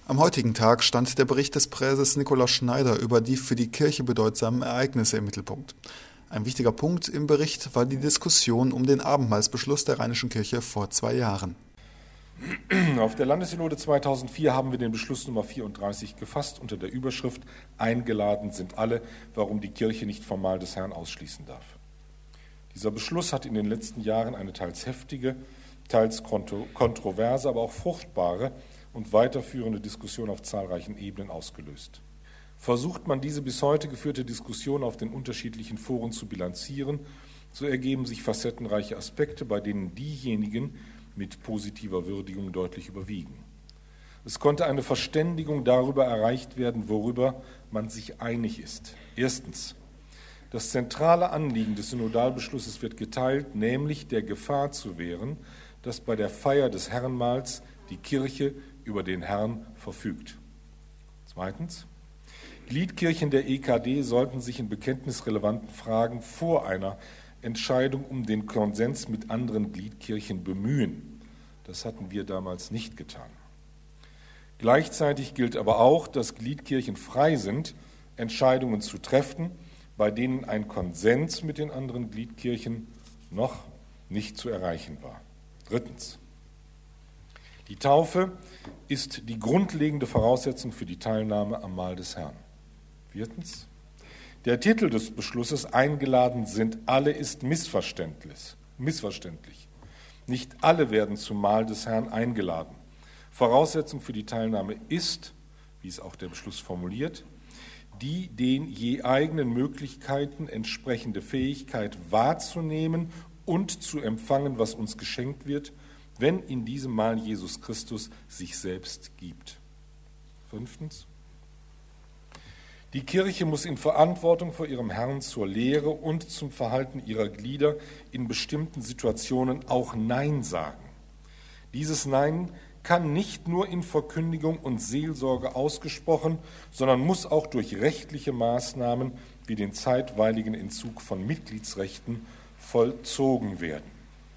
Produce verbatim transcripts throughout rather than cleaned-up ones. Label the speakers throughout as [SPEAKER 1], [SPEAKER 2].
[SPEAKER 1] Am heutigen Tag stand der Bericht des Präses Nikolaus Schneider über die für die Kirche bedeutsamen Ereignisse im Mittelpunkt. Ein wichtiger Punkt im Bericht war die Diskussion um den Abendmahlsbeschluss der Rheinischen Kirche vor zwei Jahren.
[SPEAKER 2] Auf der Landessynode zweitausendvier haben wir den Beschluss Nummer vierunddreißig gefasst unter der Überschrift „Eingeladen sind alle, warum die Kirche nicht vom Mahl des Herrn ausschließen darf“. Dieser Beschluss hat in den letzten Jahren eine teils heftige, teils kontroverse, aber auch fruchtbare und weiterführende Diskussion auf zahlreichen Ebenen ausgelöst. Versucht man diese bis heute geführte Diskussion auf den unterschiedlichen Foren zu bilanzieren, so ergeben sich facettenreiche Aspekte, bei denen diejenigen mit positiver Würdigung deutlich überwiegen. Es konnte eine Verständigung darüber erreicht werden, worüber man sich einig ist. Erstens: Das zentrale Anliegen des Synodalbeschlusses wird geteilt, nämlich der Gefahr zu wehren, dass bei der Feier des Herrenmahls die Kirche über den Herrn verfügt. Zweitens: Gliedkirchen der E K D sollten sich in bekenntnisrelevanten Fragen vor einer Entscheidung um den Konsens mit anderen Gliedkirchen bemühen. Das hatten wir damals nicht getan. Gleichzeitig gilt aber auch, dass Gliedkirchen frei sind, Entscheidungen zu treffen, bei denen ein Konsens mit den anderen Gliedkirchen noch nicht zu erreichen war. Drittens: Die Taufe ist die grundlegende Voraussetzung für die Teilnahme am Mahl des Herrn. Viertens: Der Titel des Beschlusses „Eingeladen sind alle“ ist missverständlich. missverständlich. Nicht alle werden zum Mahl des Herrn eingeladen. Voraussetzung für die Teilnahme ist, wie es auch der Beschluss formuliert, die den je eigenen Möglichkeiten entsprechende Fähigkeit wahrzunehmen und zu empfangen, was uns geschenkt wird, wenn in diesem Mahl Jesus Christus sich selbst gibt. Fünftens: Die Kirche muss in Verantwortung vor ihrem Herrn zur Lehre und zum Verhalten ihrer Glieder in bestimmten Situationen auch Nein sagen. Dieses Nein kann nicht nur in Verkündigung und Seelsorge ausgesprochen, sondern muss auch durch rechtliche Maßnahmen wie den zeitweiligen Entzug von Mitgliedsrechten vollzogen werden.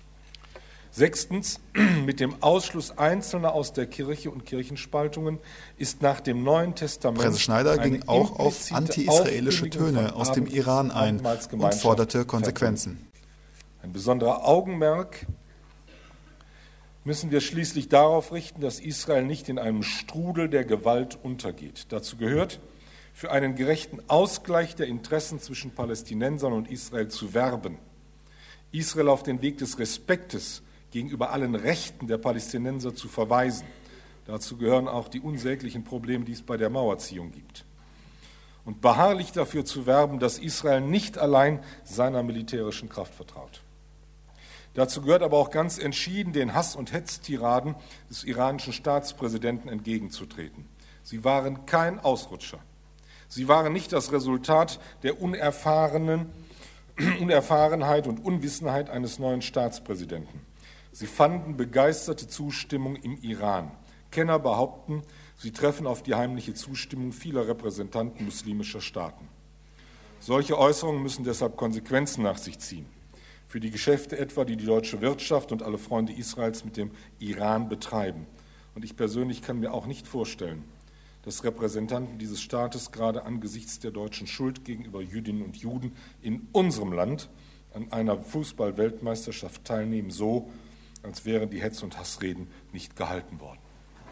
[SPEAKER 2] Sechstens: Mit dem Ausschluss Einzelner aus der Kirche und Kirchenspaltungen ist nach dem Neuen Testament
[SPEAKER 1] Präses Schneider ging auch auf anti-israelische Töne aus dem Iran ein und forderte Konsequenzen.
[SPEAKER 2] Ein besonderer Augenmerk müssen wir schließlich darauf richten, dass Israel nicht in einem Strudel der Gewalt untergeht. Dazu gehört, für einen gerechten Ausgleich der Interessen zwischen Palästinensern und Israel zu werben, Israel auf den Weg des Respektes gegenüber allen Rechten der Palästinenser zu verweisen. Dazu gehören auch die unsäglichen Probleme, die es bei der Mauerziehung gibt. Und beharrlich dafür zu werben, dass Israel nicht allein seiner militärischen Kraft vertraut. Dazu gehört aber auch ganz entschieden, den Hass- und Hetztiraden des iranischen Staatspräsidenten entgegenzutreten. Sie waren kein Ausrutscher. Sie waren nicht das Resultat der unerfahrenen, Unerfahrenheit und Unwissenheit eines neuen Staatspräsidenten. Sie fanden begeisterte Zustimmung im Iran. Kenner behaupten, sie treffen auf die heimliche Zustimmung vieler Repräsentanten muslimischer Staaten. Solche Äußerungen müssen deshalb Konsequenzen nach sich ziehen. Für die Geschäfte etwa, die die deutsche Wirtschaft und alle Freunde Israels mit dem Iran betreiben. Und ich persönlich kann mir auch nicht vorstellen, dass Repräsentanten dieses Staates gerade angesichts der deutschen Schuld gegenüber Jüdinnen und Juden in unserem Land an einer Fußball-Weltmeisterschaft teilnehmen, so als wären die Hetz- und Hassreden nicht gehalten worden.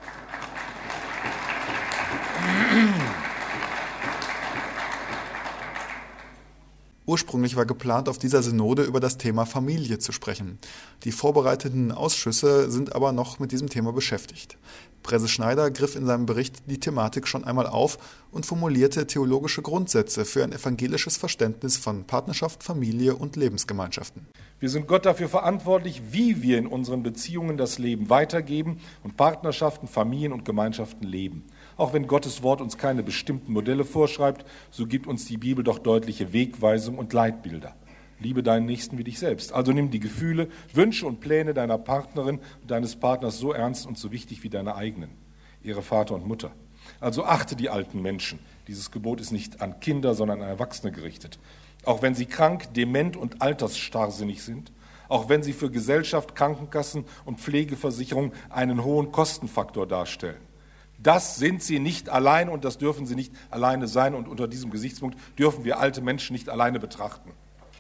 [SPEAKER 1] Ursprünglich war geplant, auf dieser Synode über das Thema Familie zu sprechen. Die vorbereiteten Ausschüsse sind aber noch mit diesem Thema beschäftigt. Präses Schneider griff in seinem Bericht die Thematik schon einmal auf und formulierte theologische Grundsätze für ein evangelisches Verständnis von Partnerschaft, Familie und Lebensgemeinschaften.
[SPEAKER 2] Wir sind Gott dafür verantwortlich, wie wir in unseren Beziehungen das Leben weitergeben und Partnerschaften, Familien und Gemeinschaften leben. Auch wenn Gottes Wort uns keine bestimmten Modelle vorschreibt, so gibt uns die Bibel doch deutliche Wegweisungen und Leitbilder. Liebe deinen Nächsten wie dich selbst. Also nimm die Gefühle, Wünsche und Pläne deiner Partnerin und deines Partners so ernst und so wichtig wie deine eigenen. Ihre Vater und Mutter. Also achte die alten Menschen. Dieses Gebot ist nicht an Kinder, sondern an Erwachsene gerichtet. Auch wenn sie krank, dement und altersstarrsinnig sind, auch wenn sie für Gesellschaft, Krankenkassen und Pflegeversicherung einen hohen Kostenfaktor darstellen. Das sind sie nicht alleine und das dürfen sie nicht alleine sein. Und unter diesem Gesichtspunkt dürfen wir alte Menschen nicht alleine betrachten.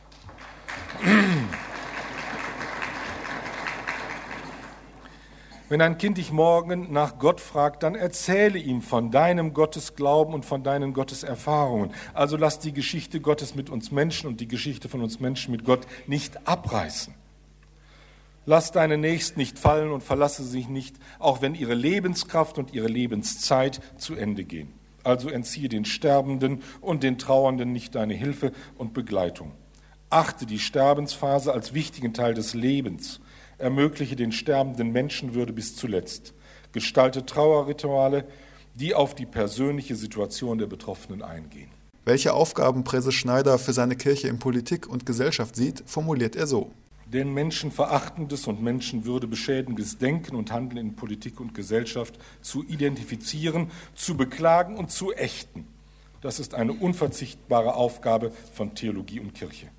[SPEAKER 2] Wenn ein Kind dich morgen nach Gott fragt, dann erzähle ihm von deinem Gottesglauben und von deinen Gotteserfahrungen. Also lass die Geschichte Gottes mit uns Menschen und die Geschichte von uns Menschen mit Gott nicht abreißen. Lass deine Nächsten nicht fallen und verlasse sie nicht, auch wenn ihre Lebenskraft und ihre Lebenszeit zu Ende gehen. Also entziehe den Sterbenden und den Trauernden nicht deine Hilfe und Begleitung. Achte die Sterbensphase als wichtigen Teil des Lebens. Ermögliche den sterbenden Menschenwürde bis zuletzt. Gestalte Trauerrituale, die auf die persönliche Situation der Betroffenen eingehen.
[SPEAKER 1] Welche Aufgaben Präses Schneider für seine Kirche in Politik und Gesellschaft sieht, formuliert er so.
[SPEAKER 2] Denn menschenverachtendes und menschenwürdebeschädigendes Denken und Handeln in Politik und Gesellschaft zu identifizieren, zu beklagen und zu ächten. Das ist eine unverzichtbare Aufgabe von Theologie und Kirche.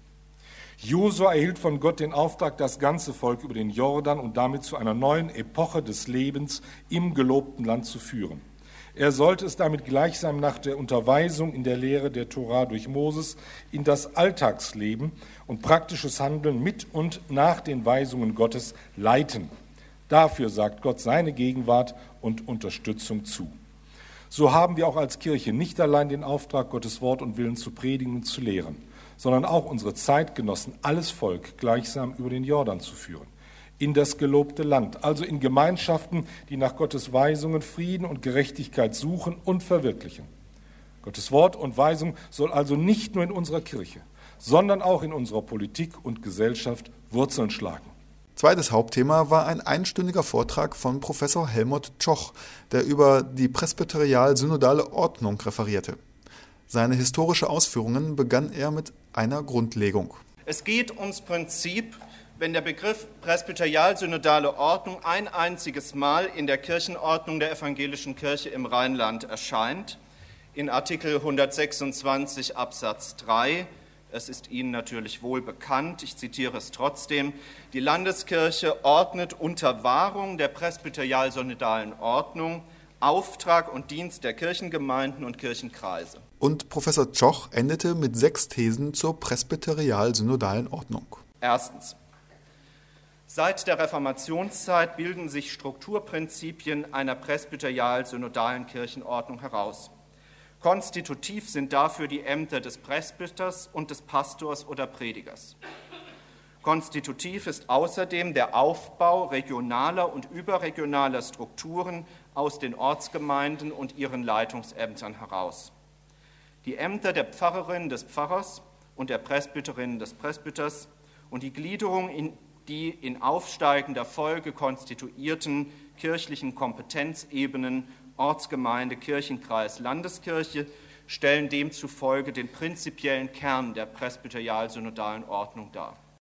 [SPEAKER 2] Josua erhielt von Gott den Auftrag, das ganze Volk über den Jordan und damit zu einer neuen Epoche des Lebens im gelobten Land zu führen. Er sollte es damit gleichsam nach der Unterweisung in der Lehre der Tora durch Moses in das Alltagsleben und praktisches Handeln mit und nach den Weisungen Gottes leiten. Dafür sagt Gott seine Gegenwart und Unterstützung zu. So haben wir auch als Kirche nicht allein den Auftrag, Gottes Wort und Willen zu predigen und zu lehren, sondern auch unsere Zeitgenossen, alles Volk, gleichsam über den Jordan zu führen, in das gelobte Land, also in Gemeinschaften, die nach Gottes Weisungen Frieden und Gerechtigkeit suchen und verwirklichen. Gottes Wort und Weisung soll also nicht nur in unserer Kirche, sondern auch in unserer Politik und Gesellschaft Wurzeln schlagen.
[SPEAKER 1] Zweites Hauptthema war ein einstündiger Vortrag von Professor Helmut Tschoch, der über die presbyterial-synodale Ordnung referierte. Seine historische Ausführungen begann er mit einer Grundlegung.
[SPEAKER 3] Es geht ums Prinzip, wenn der Begriff presbyterial-synodale Ordnung ein einziges Mal in der Kirchenordnung der evangelischen Kirche im Rheinland erscheint, in Artikel hundertsechsundzwanzig Absatz drei, es ist Ihnen natürlich wohl bekannt, ich zitiere es trotzdem, die Landeskirche ordnet unter Wahrung der presbyterial-synodalen Ordnung Auftrag und Dienst der Kirchengemeinden und Kirchenkreise.
[SPEAKER 1] Und Professor Tschoch endete mit sechs Thesen zur presbyterial-synodalen Ordnung.
[SPEAKER 3] Erstens. Seit der Reformationszeit bilden sich Strukturprinzipien einer presbyterial-synodalen Kirchenordnung heraus. Konstitutiv sind dafür die Ämter des Presbyters und des Pastors oder Predigers. Konstitutiv ist außerdem der Aufbau regionaler und überregionaler Strukturen aus den Ortsgemeinden und ihren Leitungsämtern heraus. Die Ämter der Pfarrerin des Pfarrers und der Presbyterin des Presbyters und die Gliederung in die in aufsteigender Folge konstituierten kirchlichen Kompetenzebenen Ortsgemeinde, Kirchenkreis, Landeskirche stellen demzufolge den prinzipiellen Kern der presbyterial-synodalen Ordnung dar.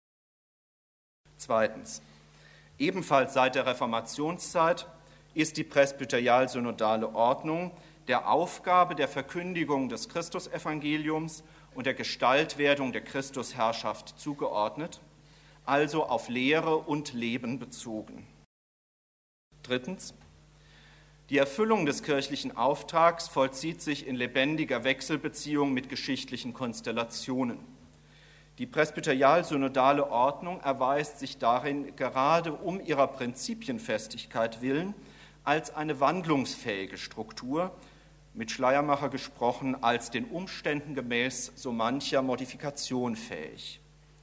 [SPEAKER 3] Zweitens. Ebenfalls seit der Reformationszeit ist die presbyterial-synodale Ordnung der Aufgabe der Verkündigung des Christusevangeliums und der Gestaltwerdung der Christusherrschaft zugeordnet, also auf Lehre und Leben bezogen. Drittens. Die Erfüllung des kirchlichen Auftrags vollzieht sich in lebendiger Wechselbeziehung mit geschichtlichen Konstellationen. Die presbyterial-synodale Ordnung erweist sich darin gerade um ihrer Prinzipienfestigkeit willen als eine wandlungsfähige Struktur, mit Schleiermacher gesprochen, als den Umständen gemäß so mancher Modifikation fähig.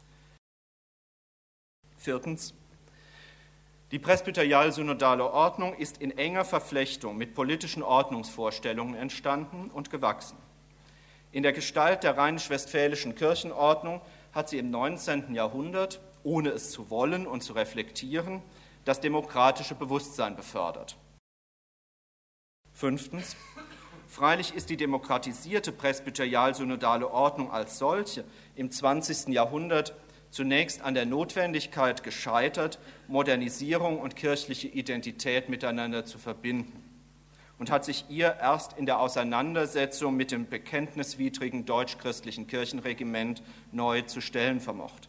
[SPEAKER 3] Viertens. Die presbyterial-synodale Ordnung ist in enger Verflechtung mit politischen Ordnungsvorstellungen entstanden und gewachsen. In der Gestalt der rheinisch-westfälischen Kirchenordnung hat sie im neunzehnten Jahrhundert, ohne es zu wollen und zu reflektieren, das demokratische Bewusstsein befördert. Fünftens. Freilich ist die demokratisierte presbyterial-synodale Ordnung als solche im zwanzigsten Jahrhundert zunächst an der Notwendigkeit gescheitert, Modernisierung und kirchliche Identität miteinander zu verbinden und hat sich ihr erst in der Auseinandersetzung mit dem bekenntniswidrigen deutsch-christlichen Kirchenregiment neu zu stellen vermocht.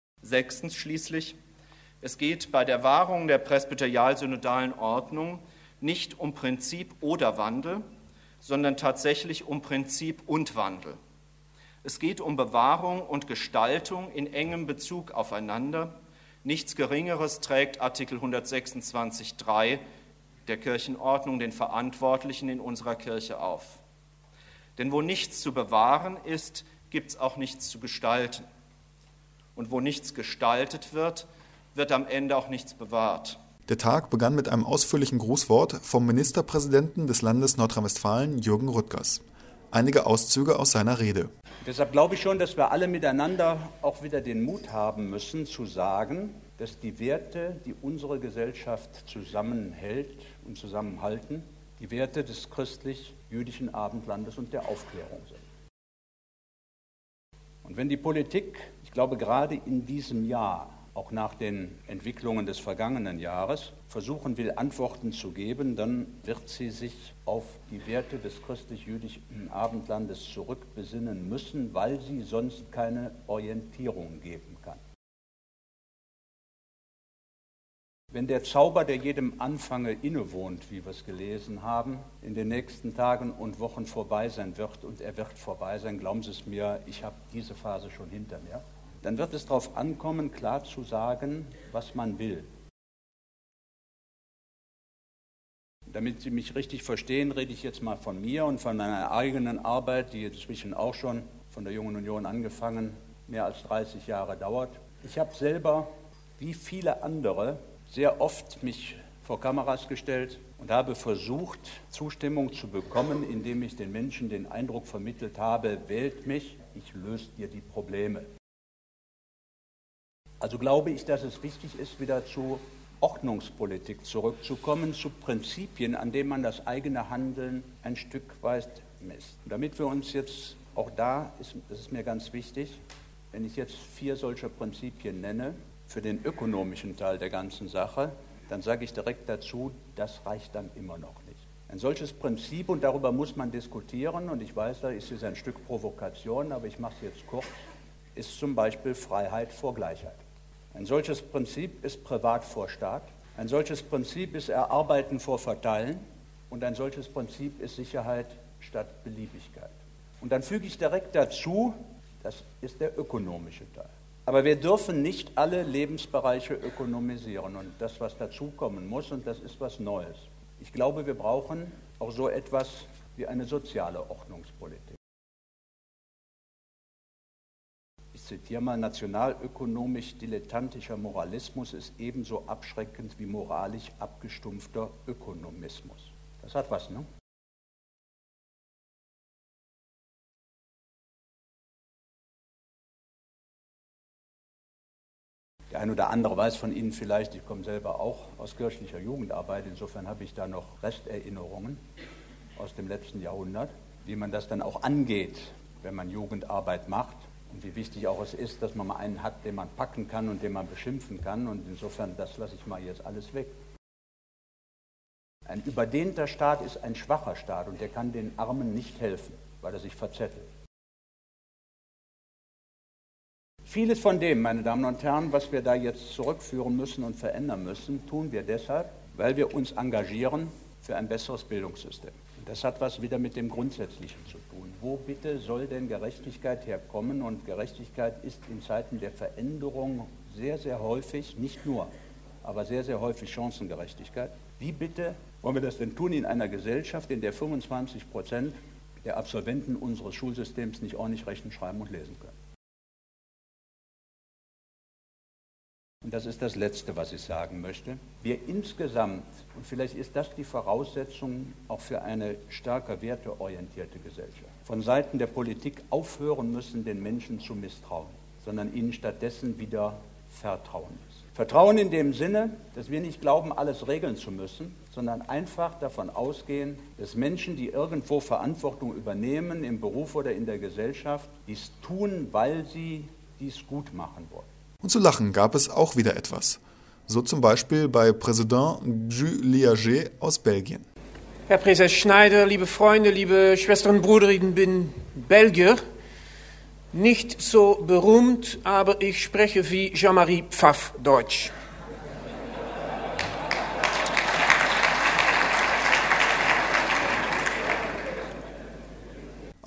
[SPEAKER 3] Sechstens schließlich, es geht bei der Wahrung der presbyterial-synodalen Ordnung nicht um Prinzip oder Wandel, sondern tatsächlich um Prinzip und Wandel. Es geht um Bewahrung und Gestaltung in engem Bezug aufeinander. Nichts Geringeres trägt Artikel hundertsechsundzwanzig Absatz drei der Kirchenordnung den Verantwortlichen in unserer Kirche auf. Denn wo nichts zu bewahren ist, gibt es auch nichts zu gestalten. Und wo nichts gestaltet wird, wird am Ende auch nichts bewahrt.
[SPEAKER 1] Der Tag begann mit einem ausführlichen Grußwort vom Ministerpräsidenten des Landes Nordrhein-Westfalen, Jürgen Rüttgers. Einige Auszüge aus seiner Rede.
[SPEAKER 4] Deshalb glaube ich schon, dass wir alle miteinander auch wieder den Mut haben müssen, zu sagen, dass die Werte, die unsere Gesellschaft zusammenhält und zusammenhalten, die Werte des christlich-jüdischen Abendlandes und der Aufklärung sind. Und wenn die Politik, ich glaube gerade in diesem Jahr, auch nach den Entwicklungen des vergangenen Jahres, versuchen will, Antworten zu geben, dann wird sie sich auf die Werte des christlich-jüdischen Abendlandes zurückbesinnen müssen, weil sie sonst keine Orientierung geben kann. Wenn der Zauber, der jedem Anfange innewohnt, wie wir es gelesen haben, in den nächsten Tagen und Wochen vorbei sein wird, und er wird vorbei sein, glauben Sie es mir, ich habe diese Phase schon hinter mir, dann wird es darauf ankommen, klar zu sagen, was man will. Damit Sie mich richtig verstehen, rede ich jetzt mal von mir und von meiner eigenen Arbeit, die inzwischen auch schon von der Jungen Union angefangen, mehr als dreißig Jahre dauert. Ich habe selber, wie viele andere, sehr oft mich vor Kameras gestellt und habe versucht, Zustimmung zu bekommen, indem ich den Menschen den Eindruck vermittelt habe, wählt mich, ich löse dir die Probleme. Also glaube ich, dass es wichtig ist, wieder zu Ordnungspolitik zurückzukommen, zu Prinzipien, an denen man das eigene Handeln ein Stück weit misst. Und damit wir uns jetzt, auch da ist, das ist mir ganz wichtig, wenn ich jetzt vier solcher Prinzipien nenne, für den ökonomischen Teil der ganzen Sache, dann sage ich direkt dazu, das reicht dann immer noch nicht. Ein solches Prinzip, und darüber muss man diskutieren, und ich weiß, da ist es ein Stück Provokation, aber ich mache es jetzt kurz, ist zum Beispiel Freiheit vor Gleichheit. Ein solches Prinzip ist Privat vor Staat, ein solches Prinzip ist Erarbeiten vor Verteilen und ein solches Prinzip ist Sicherheit statt Beliebigkeit. Und dann füge ich direkt dazu, das ist der ökonomische Teil. Aber wir dürfen nicht alle Lebensbereiche ökonomisieren und das, was dazukommen muss, und das ist was Neues. Ich glaube, wir brauchen auch so etwas wie eine soziale Ordnungspolitik. Ich zitiere mal, nationalökonomisch dilettantischer Moralismus ist ebenso abschreckend wie moralisch abgestumpfter Ökonomismus. Das hat was, ne? Der ein oder andere weiß von Ihnen vielleicht, ich komme selber auch aus kirchlicher Jugendarbeit, insofern habe ich da noch Resterinnerungen aus dem letzten Jahrhundert, wie man das dann auch angeht, wenn man Jugendarbeit macht und wie wichtig auch es ist, dass man mal einen hat, den man packen kann und den man beschimpfen kann, und insofern, das lasse ich mal jetzt alles weg. Ein überdehnter Staat ist ein schwacher Staat und der kann den Armen nicht helfen, weil er sich verzettelt. Vieles von dem, meine Damen und Herren, was wir da jetzt zurückführen müssen und verändern müssen, tun wir deshalb, weil wir uns engagieren für ein besseres Bildungssystem. Und das hat was wieder mit dem Grundsätzlichen zu tun. Wo bitte soll denn Gerechtigkeit herkommen? Und Gerechtigkeit ist in Zeiten der Veränderung sehr, sehr häufig, nicht nur, aber sehr, sehr häufig Chancengerechtigkeit. Wie bitte wollen wir das denn tun in einer Gesellschaft, in der fünfundzwanzig Prozent der Absolventen unseres Schulsystems nicht ordentlich rechnen, schreiben und lesen können? Und das ist das Letzte, was ich sagen möchte. Wir insgesamt, und vielleicht ist das die Voraussetzung auch für eine stärker werteorientierte Gesellschaft, von Seiten der Politik aufhören müssen, den Menschen zu misstrauen, sondern ihnen stattdessen wieder vertrauen müssen. Vertrauen in dem Sinne, dass wir nicht glauben, alles regeln zu müssen, sondern einfach davon ausgehen, dass Menschen, die irgendwo Verantwortung übernehmen, im Beruf oder in der Gesellschaft, dies tun, weil sie dies gut machen wollen.
[SPEAKER 1] Und zu lachen gab es auch wieder etwas. So zum Beispiel bei Präsident Guy Liaget aus Belgien.
[SPEAKER 5] Herr Präsident Schneider, liebe Freunde, liebe Schwestern und Brüder, ich bin Belgier. Nicht so berühmt, aber ich spreche wie Jean-Marie Pfaff Deutsch.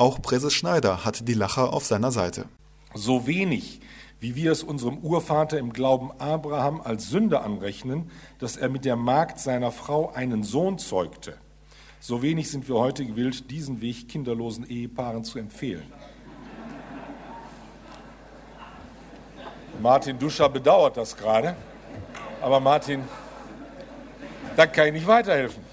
[SPEAKER 1] Auch Präses Schneider hat die Lacher auf seiner Seite.
[SPEAKER 2] So wenig, wie wir es unserem Urvater im Glauben Abraham als Sünde anrechnen, dass er mit der Magd seiner Frau einen Sohn zeugte, so wenig sind wir heute gewillt, diesen Weg kinderlosen Ehepaaren zu empfehlen. Martin Duscher bedauert das gerade, aber Martin, da kann ich nicht weiterhelfen.